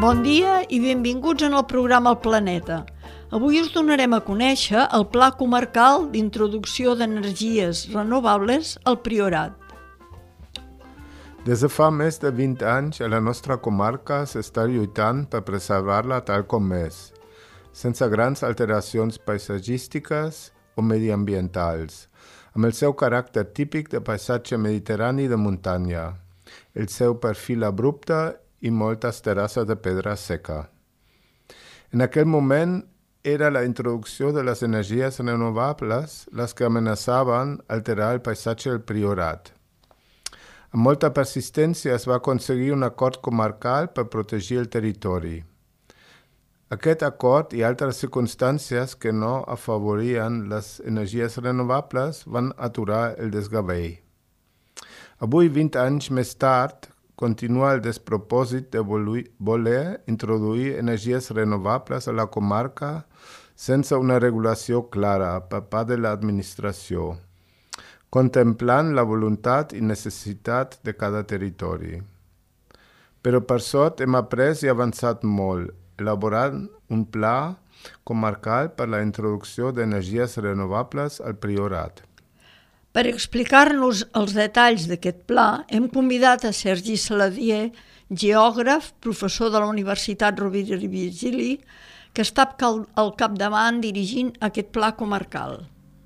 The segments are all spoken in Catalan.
Bon dia i benvinguts en el programa El Planeta. Avui us donarem a conèixer el Pla Comarcal d'Introducció d'Energies Renovables al Priorat. Des de fa més de 20 anys a la nostra comarca s'està lluitant per preservar-la tal com és, sense grans alteracions paisatgístiques o mediambientals, amb el seu caràcter típic de paisatge mediterrani de muntanya, el seu perfil abrupte i moltes terrasses de pedra seca. En aquell moment era la introducció de les energies renovables les que amenaçaven alterar el paisatge del Priorat. Amb molta persistència es va aconseguir un acord comarcal per protegir el territori. Aquest acord i altres circumstàncies que no afavorien les energies renovables van aturar el desgavell. Avui, 20 anys més tard, continua el despropòsit de voler introduir energies renovables a la comarca sense una regulació clara per part de l'administració, contemplant la voluntat i necessitat de cada territori. Però per sort hem après i avançat molt, elaborant un pla comarcal per la introducció d'energies renovables al Priorat. Per explicar-nos els detalls d'aquest pla, hem convidat a Sergi Saladier, geògraf, professor de la Universitat Rovira i Virgili, que està al capdavant dirigint aquest pla comarcal.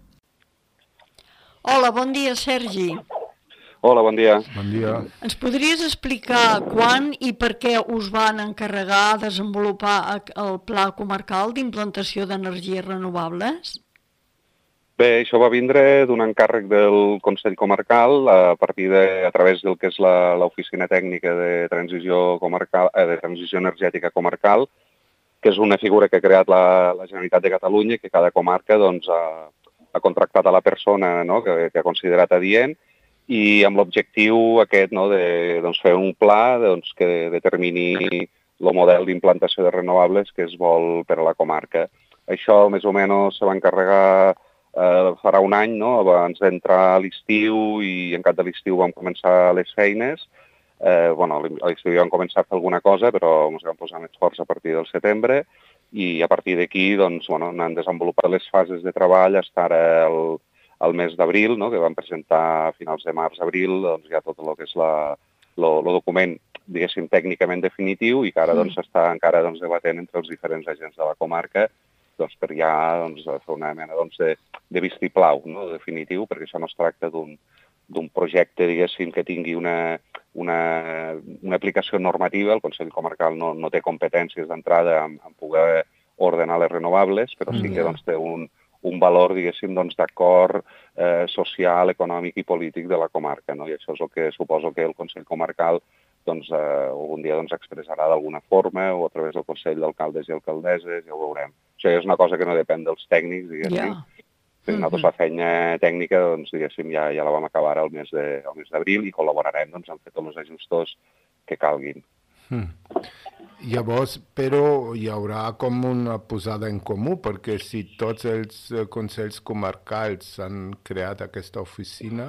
Hola, bon dia, Sergi. Hola, bon dia. Bon dia. Ens podries explicar quan i per què us van encarregar desenvolupar el pla comarcal d'implantació d'energies renovables? Bé, això va vindre d'un encàrrec del Consell Comarcal a través del que és l'Oficina Tècnica de Transició Energètica Comarcal, que és una figura que ha creat la Generalitat de Catalunya, que cada comarca ha contractat a la persona que ha considerat adient, i amb l'objectiu aquest de fer un pla que determini el model d'implantació de renovables que es vol per a la comarca. Això més o menys se va encarregar farà un any, abans d'entrar a l'estiu, i en cap de l'estiu vam començar les feines. A l'estiu vam començar a fer alguna cosa, però ens vam posar més forts a partir del setembre, i a partir d'aquí han desenvolupat les fases de treball fins ara al mes d'abril, que vam presentar a finals de març-abril ja tot el que és el document, diguéssim, tècnicament definitiu, i que ara s'està encara debatent entre els diferents agents de la comarca per ja fer una mena de vistiplau definitiu, perquè això no es tracta d'un projecte, diguéssim, que tingui una aplicació normativa. El Consell Comarcal no té competències d'entrada en poder ordenar les renovables, però sí que té un valor, diguéssim, d'acord social, econòmic i polític de la comarca, i això és el que suposo que el Consell Comarcal algun dia expressarà d'alguna forma, o a través del Consell d'Alcaldes i Alcaldesses, ja ho veurem. Això és una cosa que no depèn dels tècnics, diguéssim. Nosaltres la feina tècnica, diguéssim, ja la vam acabar al mes d'abril, i col·laborarem en fer tots els ajustos que calguin. Llavors, però hi haurà com una posada en comú, perquè si tots els consells comarcals han creat aquesta oficina,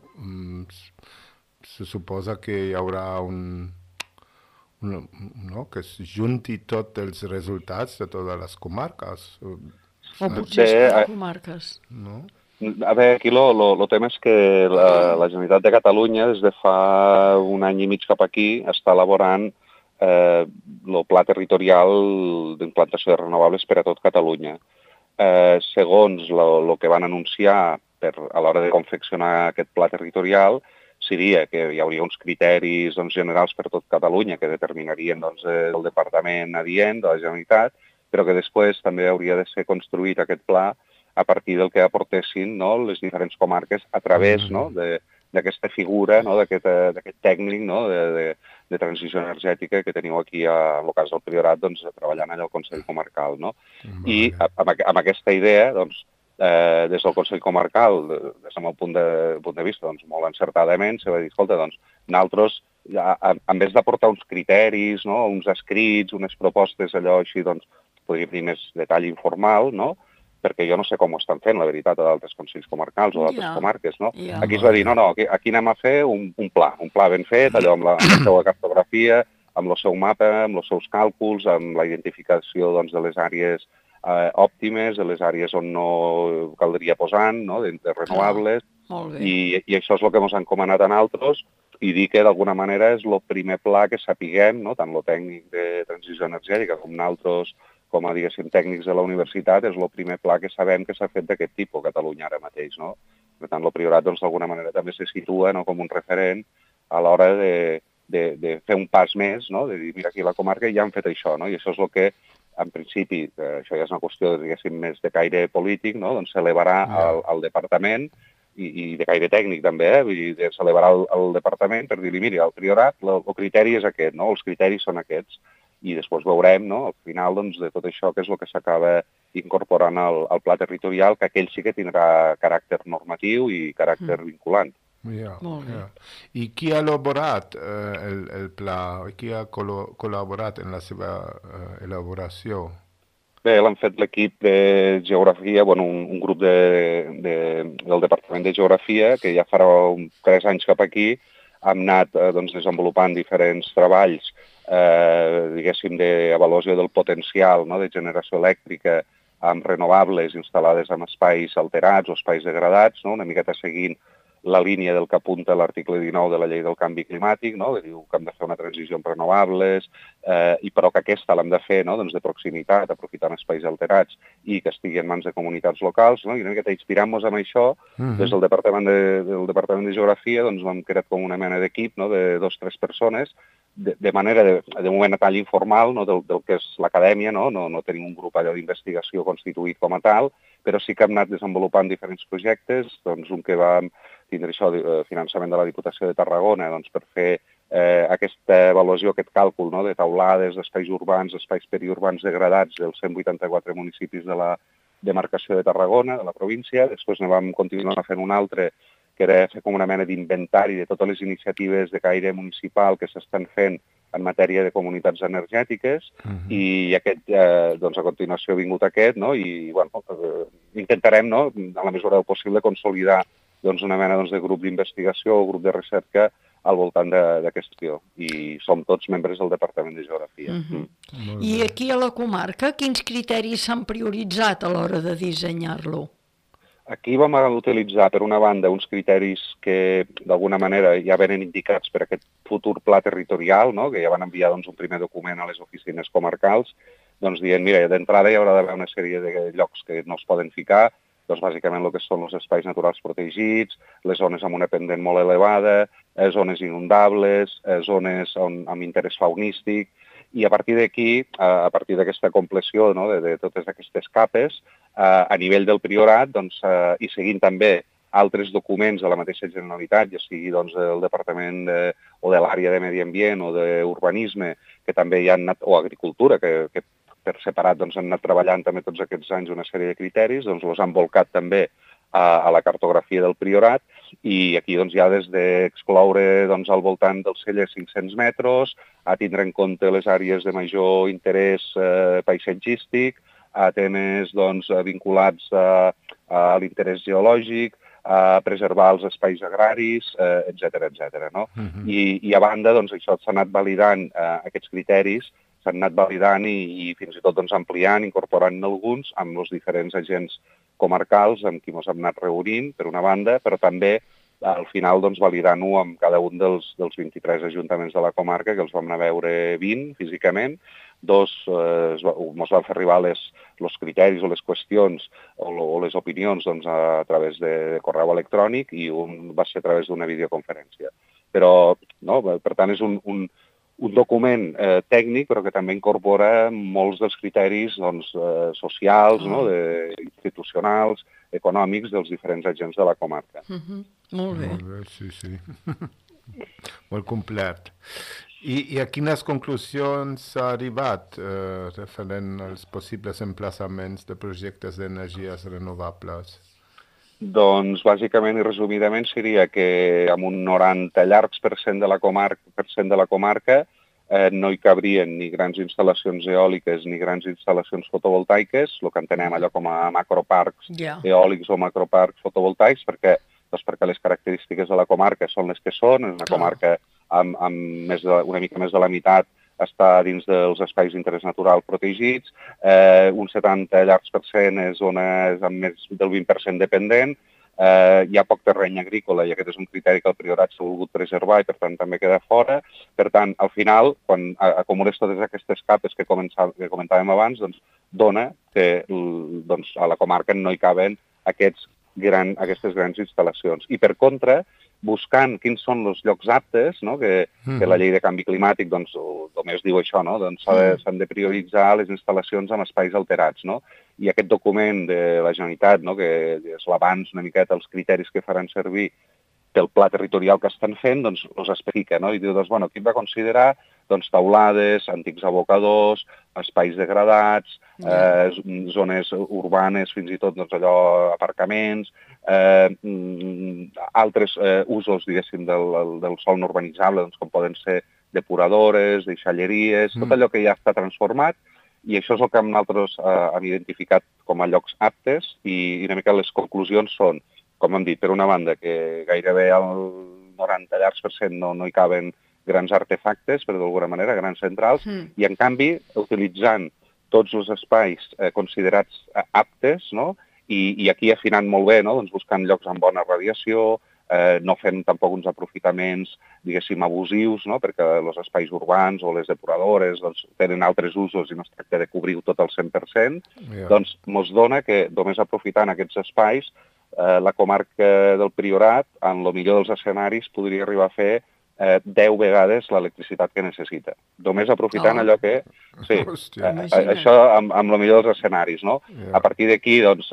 se suposa que hi haurà que es junti tots els resultats de totes les comarques. O potser les comarques. A veure, aquí el tema és que la Generalitat de Catalunya des de fa un any i mig cap aquí està elaborant el pla territorial d'implantació de renovables per a tot Catalunya. Segons el que van anunciar a l'hora de confeccionar aquest pla territorial, seria que hi hauria uns criteris generals per tot Catalunya que determinarien el departament adient de la Generalitat, però que després també hauria de ser construït aquest pla a partir del que aportessin les diferents comarques a través d'aquesta figura, d'aquest tècnic de transició energètica que teniu aquí, en el cas del Priorat, treballant allà al Consell Comarcal. I amb aquesta idea, des del Consell Comarcal, des del meu punt de vista, molt encertadament, se va dir, escolta, nosaltres, en vez d'aportar uns criteris, uns escrits, unes propostes, allò així, podria tenir més detall informal, perquè jo no sé com ho estan fent, la veritat, a d'altres consells comarcals o d'altres comarques, Aquí es va dir, aquí anem a fer un pla ben fet, allò amb la seva cartografia, amb el seu mapa, amb els seus càlculs, amb la identificació doncs, de les àrees òptimes, de les àrees on no caldria posar, no? De renovables, i això és el que ens han encomanat a nosaltres, i dir que d'alguna manera és el primer pla que sapiguem, no? Tant el tècnic de transició energètica com nosaltres, com a, diguéssim, tècnics de la universitat, és el primer pla que sabem que s'ha fet d'aquest tipus a Catalunya ara mateix, no? Per tant, el Priorat, doncs, d'alguna manera també se situa, no?, com un referent a l'hora de fer un pas més, no?, de dir, mira, aquí a la comarca ja han fet això, no?, i això és el que, en principi, això ja és una qüestió, diguéssim, més de caire polític, no?, doncs s'elevarà al departament, i de caire tècnic també, vull dir, s'elevarà al departament per dir-li, mira, al Priorat el criteri és aquest, no?, els criteris són aquests, i després veurem, no?, al final, doncs, de tot això, que és el que s'acaba incorporant al pla territorial, que aquell sí que tindrà caràcter normatiu i caràcter vinculant. I qui ha elaborat el pla? Qui ha col·laborat en la seva elaboració? Bé, l'han fet l'equip de Geografia, bueno, un grup del Departament de Geografia, que ja farà 3 anys cap aquí, hem anat doncs, desenvolupant diferents treballs, diguéssim, d'avaluació del potencial, no?, de generació elèctrica amb renovables instal·lades en espais alterats o espais degradats, no?, una miqueta seguint la línia del que apunta l'article 19 de la llei del canvi climàtic, no?, que diu que hem de fer una transició amb renovables, però que aquesta l'hem de fer, no?, doncs de proximitat, aprofitant espais alterats i que estigui en mans de comunitats locals, no?, i una miqueta inspirant-nos amb això, des del Departament de Geografia, doncs hem creat com una mena d'equip, no?, de 2 o 3 persones, de manera, de moment a tall informal, no?, del que és l'acadèmia, no tenim un grup allò d'investigació constituït com a tal, però sí que hem anat desenvolupant diferents projectes, doncs un que vam tindre això, finançament de la Diputació de Tarragona, doncs per fer aquesta avaluació, aquest càlcul, no?, de taulades, d'espais urbans, d'espais periurbans degradats dels 184 municipis de la demarcació de Tarragona, de la província. Després ne vam continuar fent un altre, que era fer com una mena d'inventari de totes les iniciatives de caire municipal que s'estan fent en matèria de comunitats energètiques, i aquest, doncs, a continuació ha vingut aquest, no?, i, bueno, intentarem, no?, en la mesura del possible, consolidar doncs, una mena de grup d'investigació o grup de recerca al voltant d'aquest qüestió. I som tots membres del Departament de Geografia. I aquí a la comarca, quins criteris s'han prioritzat a l'hora de dissenyar-lo? Aquí vam utilitzar, per una banda, uns criteris que d'alguna manera ja venen indicats per aquest futur pla territorial, no?, que ja van enviar doncs, un primer document a les oficines comarcals, doncs dient, mira, d'entrada hi haurà d'haver una sèrie de llocs que no es poden ficar, doncs bàsicament el que són els espais naturals protegits, les zones amb una pendent molt elevada, zones inundables, zones amb interès faunístic, i a partir d'aquí, a partir d'aquesta compleció, no?, de totes aquestes capes, a nivell del Priorat, doncs, i seguint també altres documents de la mateixa Generalitat, ja sigui doncs, del Departament o de l'àrea de Medi Ambient o d'Urbanisme, que també hi han anat, o Agricultura, que per separat doncs, han anat treballant també tots aquests anys una sèrie de criteris, doncs els han volcat també a la cartografia del Priorat, i aquí doncs, ja des d'excloure doncs, al voltant dels cellers 500 metres, a tindre en compte les àrees de major interès paisatgístic, a temes doncs, vinculats a l'interès geològic, a preservar els espais agraris, etc. No? I a banda, doncs, això s'ha anat validant, aquests criteris, s'han anat validant i fins i tot doncs, ampliant, incorporant alguns amb els diferents agents comarcals amb qui ens hem anat reunint, per una banda, però també al final doncs, validant-ho amb cada un dels 23 ajuntaments de la comarca, que els vam anar a veure 20 físicament, 2 ens van fer arribar els criteris o les qüestions o les opinions doncs, a través de correu electrònic, i un va ser a través d'una videoconferència. Però, no, per tant, és un document tècnic, però que també incorpora molts dels criteris doncs, socials, no, institucionals, econòmics dels diferents agents de la comarca. Molt bé. Sí. Molt complet. I a quines conclusions s'ha arribat referent als possibles emplaçaments de projectes d'energies renovables? Doncs, bàsicament i resumidament, seria que amb un 90 llargs per cent de la comarca no hi cabrien ni grans instal·lacions eòliques ni grans instal·lacions fotovoltaiques, el que entenem allò com a macroparcs eòlics o macroparcs fotovoltaics, perquè les característiques de la comarca són les que són, és una comarca amb una mica més de la meitat està dins dels espais d'interès natural protegits, un 70 llargs per cent és zones amb més del 20% dependent, hi ha poc terreny agrícola i aquest és un criteri que el Priorat s'ha volgut preservar i per tant també queda fora. Per tant, al final, quan acumules totes aquestes capes que comentàvem abans, doncs dona que a la comarca no hi caben aquestes grans instal·lacions. I per contra, buscant quins són els llocs aptes, no? que la llei de canvi climàtic només diu això, no? Doncs s'han de prioritzar les instal·lacions amb espais alterats. No? I aquest document de la Generalitat, no? que és l'abans una miqueta els criteris que faran servir pel pla territorial que estan fent, doncs els explica, no? I diu, doncs, qui va considerar taulades, antics abocadors, espais degradats, zones urbanes, fins i tot aparcaments, altres usos, diguéssim, del sòl no urbanitzable, com poden ser depuradores, deixalleries, tot allò que ja està transformat, i això és el que nosaltres hem identificat com a llocs aptes, i una mica les conclusions són, com hem dit, per una banda, que gairebé el 90 llargs per cent no hi caben grans artefactes, per d'alguna manera, grans centrals, i en canvi, utilitzant tots els espais considerats aptes, no? I aquí afinant molt bé, no? Doncs buscant llocs amb bona radiació, no fent tampoc uns aprofitaments, diguéssim, abusius, no? Perquè els espais urbans o les depuradores tenen altres usos i no es tracta de cobrir tot el 100%, doncs ens dona que només aprofitant aquests espais la comarca del Priorat, en el millor dels escenaris, podria arribar a fer 10 vegades l'electricitat que necessita. Només aprofitant allò que... Sí, això amb el millor dels escenaris, no? A partir d'aquí, doncs,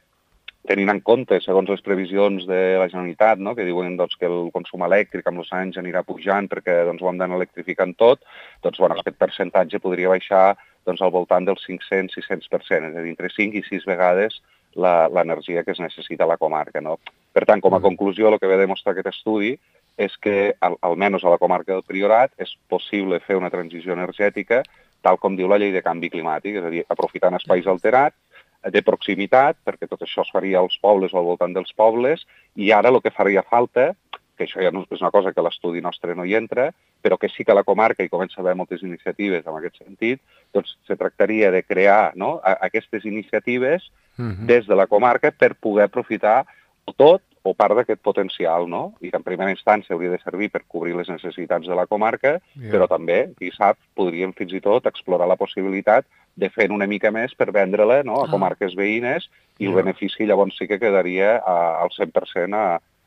tenint en compte, segons les previsions de la Generalitat, no? Que diuen que el consum elèctric amb els anys anirà pujant perquè ho hem d'anar electrificant tot, doncs aquest percentatge podria baixar al voltant del 500-600%, és a dir, entre 5 i 6 vegades l'energia que es necessita a la comarca. No? Per tant, com a conclusió, el que ve a demostrar aquest estudi és que, almenys a la comarca del Priorat, és possible fer una transició energètica tal com diu la llei de canvi climàtic, és a dir, aprofitant espais alterats, de proximitat, perquè tot això es faria als pobles o al voltant dels pobles, i ara el que faria falta, que això ja no és una cosa que l'estudi nostre no hi entra, però que sí que a la comarca hi comença a haver moltes iniciatives en aquest sentit, doncs se tractaria de crear aquestes iniciatives des de la comarca per poder aprofitar tot o part d'aquest potencial, no? I que en primera instància hauria de servir per cobrir les necessitats de la comarca, però també, qui sap, podríem fins i tot explorar la possibilitat de fer una mica més per vendre-la a comarques veïnes i el benefici llavors sí que quedaria al 100%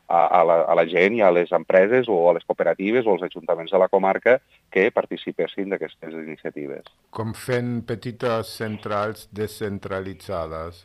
a la gent i a les empreses o a les cooperatives o als ajuntaments de la comarca que participessin d'aquestes iniciatives. Com fent petites centrals descentralitzades.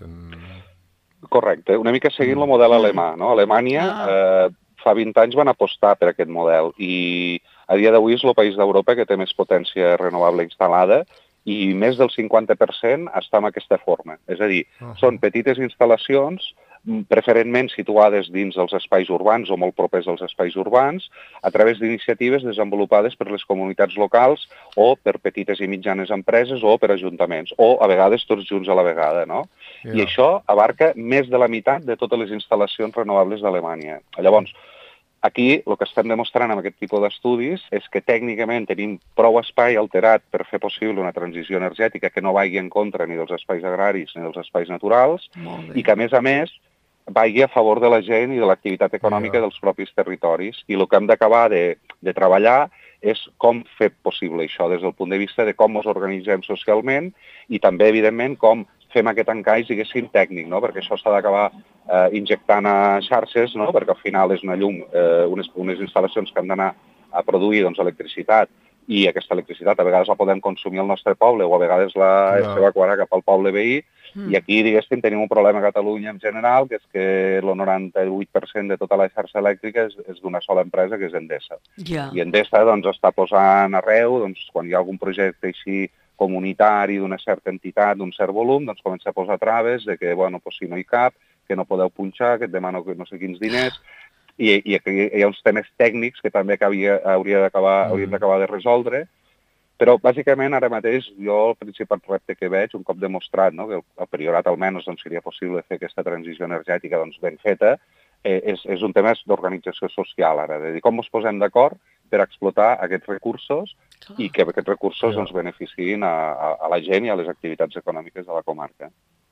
Correcte, una mica seguint el model alemà. No? A Alemanya fa 20 anys van apostar per aquest model i a dia d'avui és el país d'Europa que té més potència renovable instal·lada i més del 50% està en aquesta forma. És a dir, són petites instal·lacions preferentment situades dins dels espais urbans o molt propers als espais urbans, a través d'iniciatives desenvolupades per les comunitats locals o per petites i mitjanes empreses o per ajuntaments, o a vegades tots junts a la vegada, no? I això abarca més de la meitat de totes les instal·lacions renovables d'Alemanya. Llavors, aquí el que estem demostrant amb aquest tipus d'estudis és que tècnicament tenim prou espai alterat per fer possible una transició energètica que no vagi en contra ni dels espais agraris ni dels espais naturals i que, a més, vagi a favor de la gent i de l'activitat econòmica dels propis territoris. I el que hem d'acabar de treballar és com fer possible això des del punt de vista de com ens organitzem socialment i també, evidentment, com fem aquest encaix, diguéssim, tècnic, no? Perquè això s'ha d'acabar injectant a xarxes, no? Perquè al final és una llum, unes instal·lacions que han d'anar a produir electricitat i aquesta electricitat a vegades la podem consumir al nostre poble o a vegades s'evacuarà cap al poble veí i aquí, diguéssim, tenim un problema a Catalunya en general, que és que el 98% de tota la xarxa elèctrica és d'una sola empresa, que és Endesa. I Endesa està posant arreu, quan hi ha algun projecte així comunitari d'una certa entitat, d'un cert volum, comença a posar traves de que, si no hi cap, que no podeu punxar, que et demano no sé quins diners, i hi ha uns temes tècnics que també hauríem d'acabar de resoldre, però bàsicament ara mateix jo el principal repte que veig, un cop demostrat que el Priorat almenys seria possible fer aquesta transició energètica ben feta, és un tema d'organització social ara, de dir com ens posem d'acord per explotar aquests recursos i que aquests recursos doncs, beneficiïn a la gent i a les activitats econòmiques de la comarca.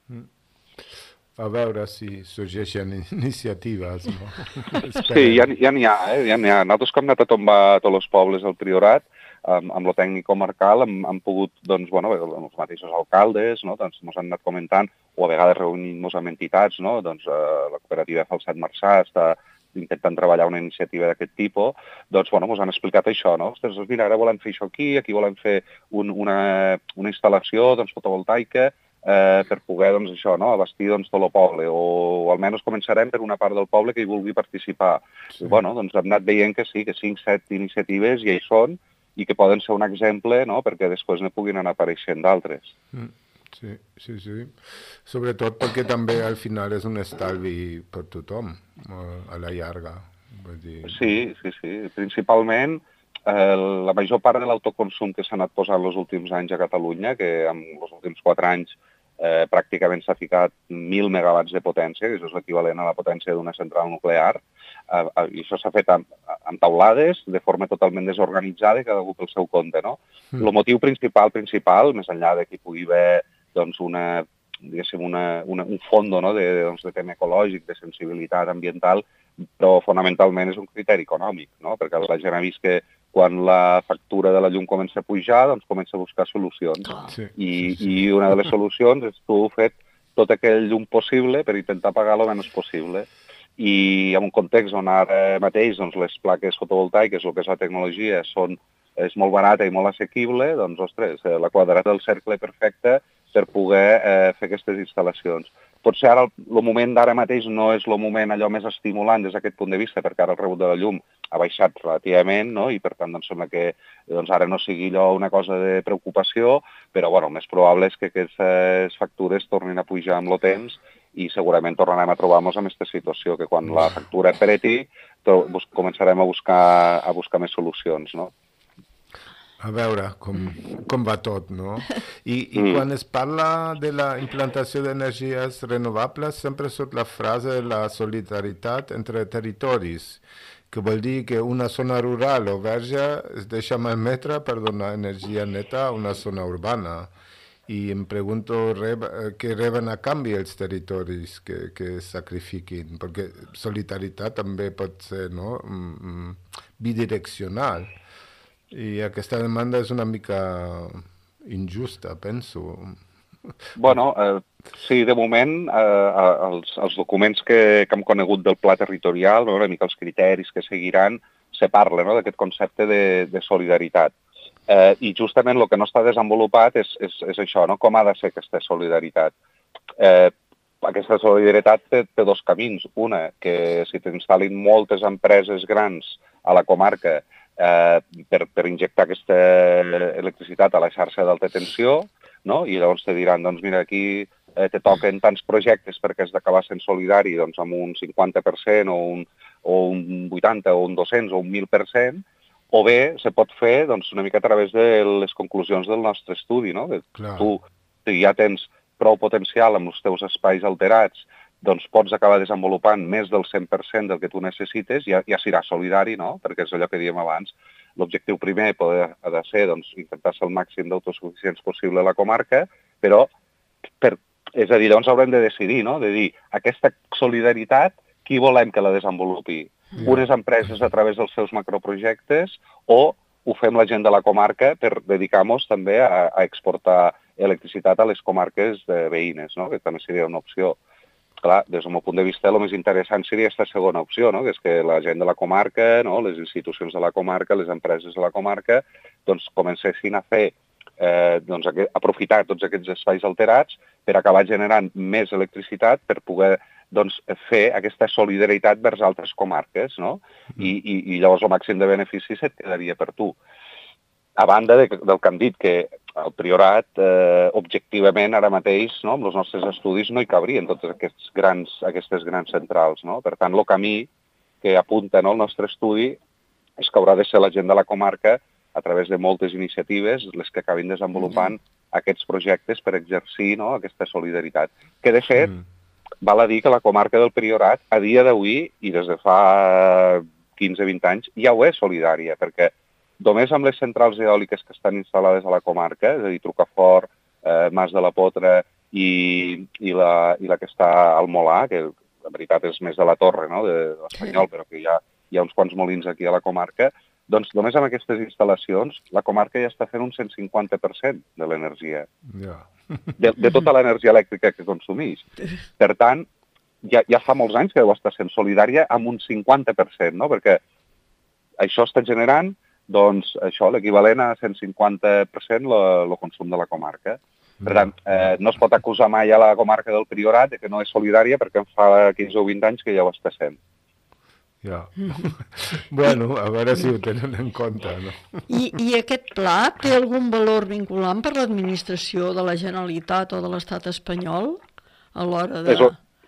A veure si sorgeixen iniciatives. No? Sí, ja n'hi ha, ja n'hi ha. Nosaltres que hem anat a tombar a tots els pobles del Priorat, amb lo tècnic comarcal hem pogut, doncs, bueno, els mateixos alcaldes, no? Doncs ens han anat comentant, o a vegades reunint-nos amb entitats, no? Doncs la cooperativa Falset Marçà està intentant treballar una iniciativa d'aquest tipus, doncs, bueno, ens han explicat això, no? Ostres, doncs mira, ara volem fer això aquí volem fer una instal·lació, doncs, fotovoltaica, per poder, doncs, això, no? Abastir, doncs, tot el poble, o almenys començarem per una part del poble que hi vulgui participar. Sí. I, bueno, doncs, hem anat veient que sí, que 5-7 iniciatives ja hi són, i que poden ser un exemple, no?, perquè després ne puguin anar apareixent d'altres. Sí. Sobretot perquè també al final és un estalvi per tothom, a la llarga. Vull dir... Sí. Principalment, la major part de l'autoconsum que s'ha anat posant els últims anys a Catalunya, que en els últims 4 anys pràcticament s'ha ficat 1.000 megawatts de potència, que és l'equivalent a la potència d'una central nuclear, i això s'ha fet amb taulades, de forma totalment desorganitzada, cada algú pel seu compte, no? El motiu principal, més enllà de que hi pugui haver doncs, un fons, no? de tema ecològic, de sensibilitat ambiental, però fonamentalment és un criteri econòmic, no? Perquè la gent ha vist que quan la factura de la llum comença a pujar, doncs comença a buscar solucions. I una de les solucions és tu fer tot aquell llum possible per intentar pagar el menys possible. I en un context on ara mateix doncs, les plaques fotovoltaiques, el que és la tecnologia, és molt barata i molt assequible, doncs, ostres, la quadrat del cercle perfecte per poder fer aquestes instal·lacions. Potser ara el moment d'ara mateix no és el moment allò més estimulant des d'aquest punt de vista, perquè ara el rebut de la llum ha baixat relativament, no? I per tant doncs, sembla que ara no sigui allò una cosa de preocupació, però bueno, el més probable és que aquestes factures tornin a pujar amb el temps i segurament tornarem a trobar-nos en aquesta situació, que quan la factura apreti començarem a buscar més solucions, no? A veure com va tot, no? I quan es parla de la implantació d'energies renovables sempre surt la frase de la solidaritat entre territoris, que vol dir que una zona rural o verge es deixa malmetre per donar energia neta a una zona urbana. I em pregunto què reben a canvi els territoris que sacrifiquin, perquè solidaritat també pot ser, no? Bidireccional. I aquesta demanda és una mica injusta, penso. Bueno, sí, de moment, els documents que hem conegut del pla territorial, una mica els criteris que seguiran, se parla, no?, d'aquest concepte de solidaritat. I justament el que no està desenvolupat és això, no?, com ha de ser aquesta solidaritat. Aquesta solidaritat té 2 camins. Una, que si t'instal·lin moltes empreses grans a la comarca per injectar aquesta electricitat a la xarxa d'alta tensió, no? I llavors te diran, doncs mira, aquí te toquen tants projectes perquè has d'acabar sent solidari doncs, amb un 50% o un 80% o un 200% o un 1.000%, o bé se pot fer doncs, una mica a través de les conclusions del nostre estudi, no? Tu, si ja tens prou potencial amb els teus espais alterats, doncs pots acabar desenvolupant més del 100% del que tu necessites, ja serà solidari, no? Perquè és allò que diem abans. L'objectiu primer ha de ser doncs, intentar ser el màxim d'autosuficients possible a la comarca, però, és a dir, llavors haurem de decidir, no? De dir, aquesta solidaritat, qui volem que la desenvolupi? Unes empreses a través dels seus macroprojectes o ho fem la gent de la comarca per dedicar-nos també a exportar electricitat a les comarques veïnes, no? Que també seria una opció. Clar, des del meu punt de vista, el més interessant seria aquesta segona opció, no? Que és que la gent de la comarca, no? Les institucions de la comarca, les empreses de la comarca, doncs comencessin a fer, aprofitar tots aquests espais alterats per acabar generant més electricitat per poder doncs, fer aquesta solidaritat vers altres comarques, no? I llavors el màxim de beneficis et quedaria per tu. A banda del que hem dit, que el Priorat, objectivament, ara mateix, no, amb els nostres estudis, no hi cabrien totes aquestes grans centrals. No? Per tant, el camí que apunta, no, el nostre estudi és que haurà de ser la gent de la comarca, a través de moltes iniciatives, les que acabin desenvolupant aquests projectes per exercir, no, aquesta solidaritat. Que, de fet, val a dir que la comarca del Priorat, a dia d'avui, i des de fa 15-20 anys, ja ho és solidària, perquè només amb les centrals eòliques que estan instal·lades a la comarca, és a dir, Trucafort, Mas de la Potra i la que està al Molà, que en veritat és més de la Torre, no?, de l'Espanyol, però que hi ha uns quants molins aquí a la comarca, doncs només amb aquestes instal·lacions la comarca ja està fent un 150% de l'energia, de tota l'energia elèctrica que consumeix. Per tant, ja fa molts anys que deu estar sent solidària amb un 50%, no?, perquè això està generant, doncs, això, l'equivalent a 150% el consum de la comarca. Per tant, no es pot acusar mai a la comarca del Priorat que no és solidària perquè en fa 15 o 20 anys que ja ho està sent. Ja. Bueno, a veure si ho tenen en compte, no? I aquest pla té algun valor vinculant per l'administració de la Generalitat o de l'Estat espanyol a l'hora de...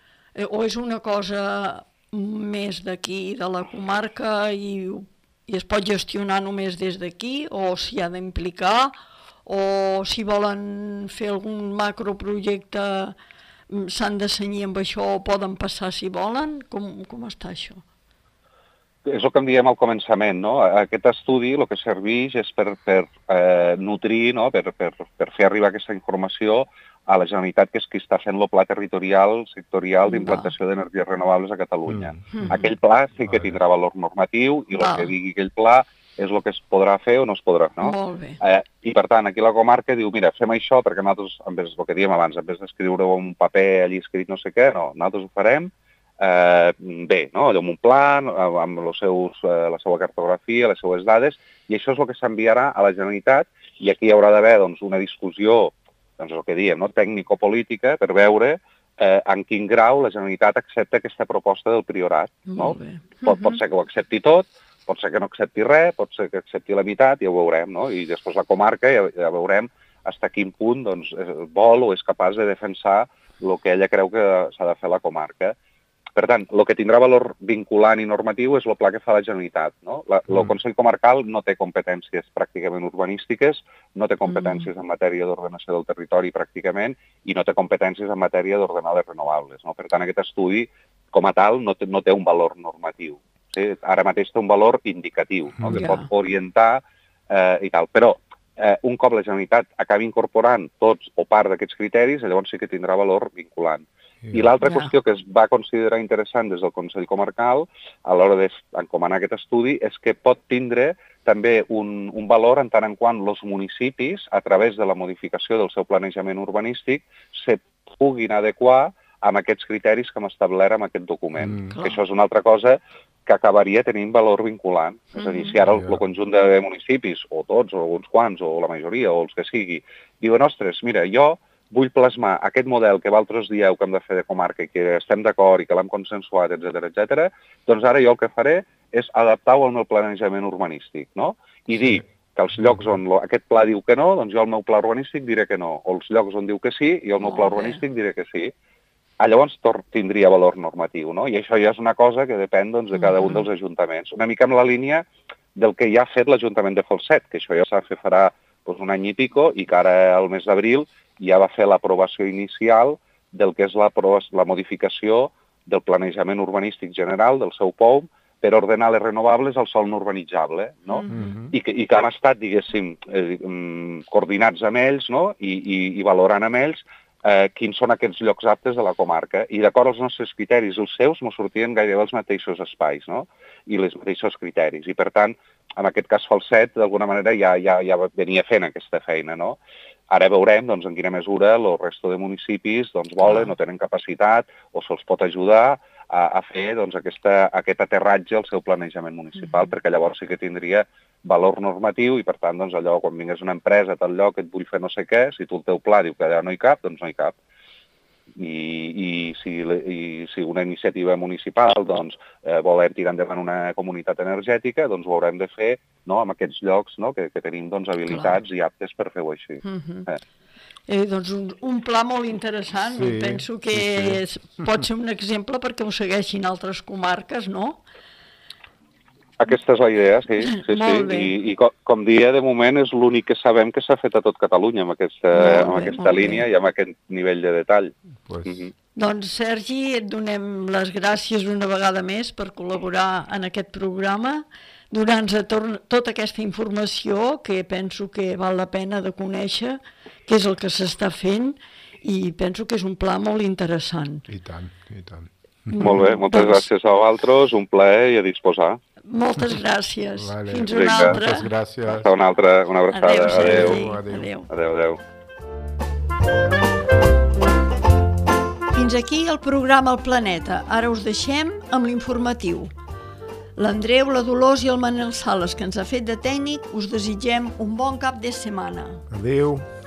O és una cosa més d'aquí, de la comarca, i es pot gestionar només des d'aquí, o s'hi ha d'implicar, o si volen fer algun macroprojecte s'han de cenyir amb això o poden passar si volen? Com està això? És el que en diem al començament, no? Aquest estudi el que serveix és per nutrir, no?, per fer arribar aquesta informació a la Generalitat, que és qui està fent el pla territorial sectorial d'implantació d'energies renovables a Catalunya. Aquell pla sí que tindrà valor normatiu i el que digui aquell pla és el que es podrà fer o no es podrà, no? Molt bé. I per tant, aquí la comarca diu, mira, fem això perquè nosaltres, en vez del que dèiem abans, en vez d'escriure-ho en un paper allí escrit no sé què, no, nosaltres ho farem bé, no?, allò amb un pla, amb la seva cartografia, les seues dades, i això és el que s'enviarà a la Generalitat, i aquí hi haurà d'haver una discussió, doncs el que diem, no?, tècnico-política, per veure en quin grau la Generalitat accepta aquesta proposta del Priorat. No? Pot ser que ho accepti tot, pot ser que no accepti res, pot ser que accepti la meitat, ja ho veurem, no? I després la comarca ja veurem fins a quin punt doncs, vol o és capaç de defensar el que ella creu que s'ha de fer a la comarca. Per tant, el que tindrà valor vinculant i normatiu és el pla que fa la Generalitat. No? El Consell Comarcal no té competències pràcticament urbanístiques, no té competències en matèria d'ordenació del territori pràcticament i no té competències en matèria d'ordenar les renovables. No? Per tant, aquest estudi, com a tal, no té un valor normatiu. Sí? Ara mateix té un valor indicatiu, no? Que pot orientar i tal. Però un cop la Generalitat acabi incorporant tots o part d'aquests criteris, llavors sí que tindrà valor vinculant. I l'altra qüestió que es va considerar interessant des del Consell Comarcal a l'hora d'encomanar aquest estudi és que pot tindre també un valor en tant en quant els municipis, a través de la modificació del seu planejament urbanístic, se puguin adequar amb aquests criteris que hem establert en aquest document. Que això és una altra cosa que acabaria tenint valor vinculant. És a dir, si ara el conjunt de municipis, o tots, o uns quants, o la majoria, o els que sigui, diuen, ostres, mira, jo vull plasmar aquest model que vosaltres dieu que hem de fer de comarca i que estem d'acord i que l'hem consensuat, etc., doncs ara jo el que faré és adaptar-ho al meu planejament urbanístic, no? I dir que els llocs on aquest pla diu que no, doncs jo al meu pla urbanístic diré que no. O els llocs on diu que sí, i al meu pla urbanístic diré que sí. Llavors tindria valor normatiu, no? I això ja és una cosa que depèn doncs, de cada un dels ajuntaments. Una mica en la línia del que ja ha fet l'Ajuntament de Falset, que això ja farà un any i pico, i que ara, al mes d'abril, ja va fer l'aprovació inicial del que és la modificació del planejament urbanístic general del seu POUM per ordenar les renovables al sòl no urbanitzable, no? I que han estat, diguéssim, coordinats amb ells, no? I valorant amb ells quins són aquests llocs aptes de la comarca. I d'acord als nostres criteris, els seus ens sortien gairebé els mateixos espais, no? I els mateixos criteris. I, per tant, en aquest cas Falset, d'alguna manera, ja venia fent aquesta feina, no? Ara veurem doncs, en quina mesura el resto de municipis volen o tenen capacitat o se'ls pot ajudar a fer doncs, aquest aterratge al seu planejament municipal, perquè llavors sí que tindria valor normatiu i, per tant, doncs, allò, quan vingués una empresa a tal lloc que et vull fer no sé què, si tu el teu pla diu que allà no hi cap, doncs no hi cap. I si una iniciativa municipal doncs, volem tirar endavant una comunitat energètica, doncs ho haurem de fer amb aquests llocs que tenim habilitats i aptes per fer-ho així. Doncs un pla molt interessant, penso que pot ser un exemple perquè ho segueixin altres comarques, no? Aquesta és la idea, sí. I com dia, de moment, és l'únic que sabem que s'ha fet a tot Catalunya amb aquesta línia i amb aquest nivell de detall. Doncs, Sergi, et donem les gràcies una vegada més per col·laborar en aquest programa. donar-nos tota aquesta informació que penso que val la pena de conèixer, què és el que s'està fent, i penso que és un pla molt interessant. I tant, i tant. Molt bé, moltes gràcies a vosaltres, un plaer i a disposar. Moltes gràcies. Vale. Fins una altra. Moltes gràcies. Fins una altra, una abraçada. Adéu. Adéu. Fins aquí el programa El Planeta. Ara us deixem amb l'informatiu. L'Andreu, la Dolors i el Manel Sales, que ens ha fet de tècnic, us desitgem un bon cap de setmana. Adéu.